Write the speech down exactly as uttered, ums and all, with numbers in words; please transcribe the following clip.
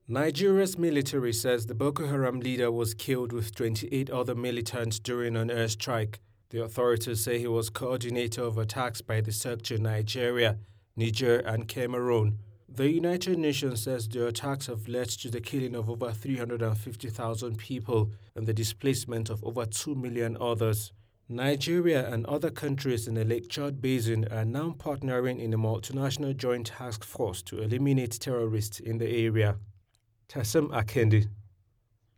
Nigeria's military says the Boko Haram leader was killed with twenty-eight other militants during an airstrike. The authorities say he was coordinator of attacks by the SERC in Nigeria, Niger and Cameroon. The United Nations says the attacks have led to the killing of over three hundred fifty thousand people and the displacement of over two million others. Nigeria and other countries in the Lake Chad Basin are now partnering in a multinational joint task force to eliminate terrorists in the area. Tassim Akendi.